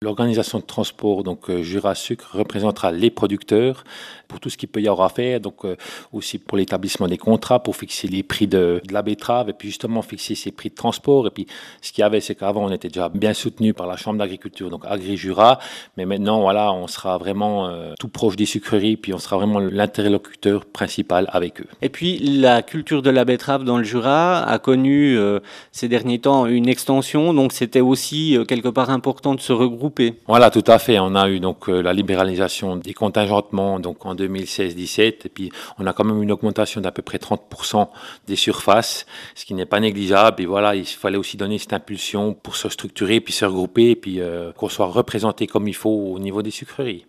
L'organisation de transport, donc Jura Sucre, représentera les producteurs pour tout ce qu'il peut y avoir à faire, donc aussi pour l'établissement des contrats, pour fixer les prix de la betterave et puis justement fixer ces prix de transport. Et puis ce qu'il y avait, c'est qu'avant on était déjà bien soutenu par la Chambre d'agriculture, donc Agri-Jura, mais maintenant voilà, on sera vraiment tout proche des sucreries, puis on sera vraiment l'interlocuteur principal avec eux. Et puis la culture de la betterave dans le Jura a connu ces derniers temps une extension, donc c'était aussi quelque part important de se regrouper. Voilà, tout à fait. On a eu donc la libéralisation des contingentements donc en 2016-17 et puis on a quand même une augmentation d'à peu près 30% des surfaces, ce qui n'est pas négligeable. Et voilà, il fallait aussi donner cette impulsion pour se structurer puis se regrouper et puis qu'on soit représenté comme il faut au niveau des sucreries.